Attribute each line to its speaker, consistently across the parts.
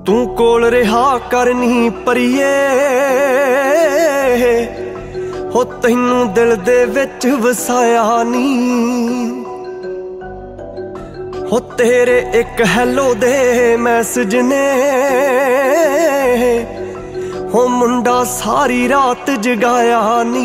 Speaker 1: तू कोल रहा करनी परिए हो तैनू दिल दे विच वसाया नी हो तेरे एक हैलो दे मैसेज ने हो मुंडा सारी रात जगाया नी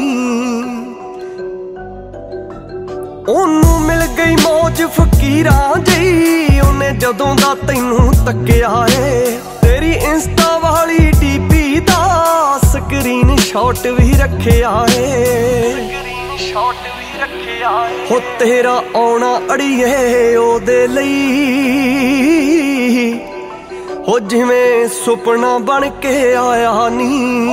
Speaker 1: ओनू मिल गई मौज फकीरां जी ओने जदों दा तैनू तक्किया है तेरी इंस्टा वाली डीपी दा स्क्रीन शॉट भी रखिया है हो तेरा आउणा अड़िए ओदे लई हो जिवें सुपना बन के आया नी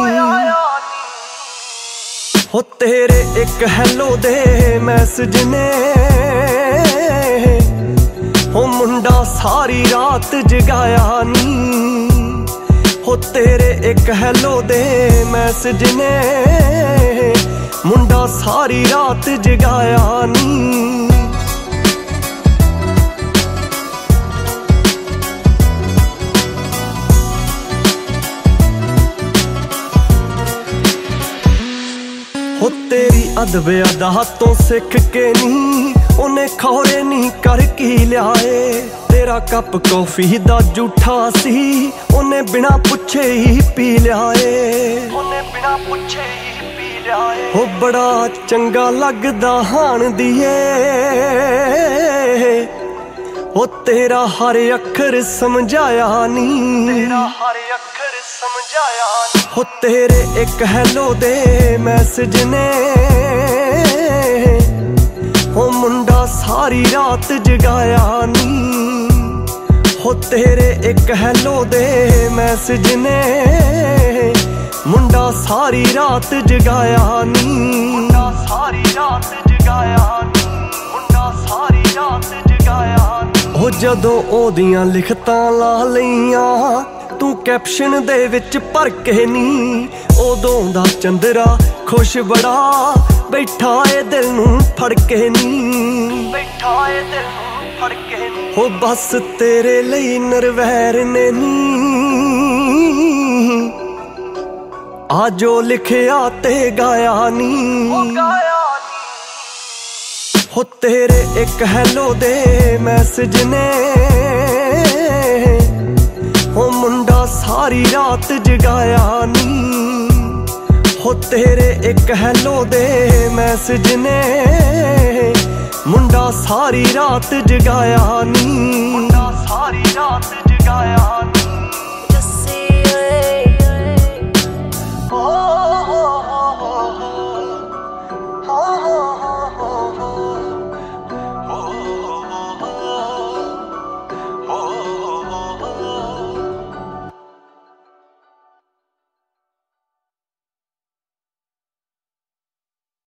Speaker 1: हो तेरे एक हैलो दे मैसेज ने हो मुंडा सारी रात जगाया नी हो तेरे एक हैलो दे मैसेज ने मुंडा सारी रात जगाया नी हो तेरी अदब अदा तो सिख के नी उन्हें खौरे नी कर की लियाए तेरा कप कॉफी दा जूठा सी उन्हें बिना पुछे ही पी लियाए हो बड़ा चंगा लगदा हाण दिए हो तेरा हर अखर समझाया नी हो तेरे एक हैलो दे मैसेज ने हो मुंडा सारी रात जगाया नी हो तेरे एक हैलो दे मैसेज ने मुंडा सारी रात जगाया नी मुंडा सारी रात जगाया नी मुंडा सारी रात जगाया नी हो जदों ओदियां लिखतां ला लईयां तू कैप्शन दे विच भर के नी उदों दा चंदरा खुश बड़ा बैठा ए दिल नू फड़ के नी हो बस तेरे लई नरवैर ने नी आ जो लिखिया ते गाया नी हो तेरे एक हैलो दे मैसेज ने हो मुंडा सारी रात जगाया नी हो तेरे एक हैलो दे मैसेज ने मुंडा सारी रात जगाया नी मुंडा सारी रात जगाया नी।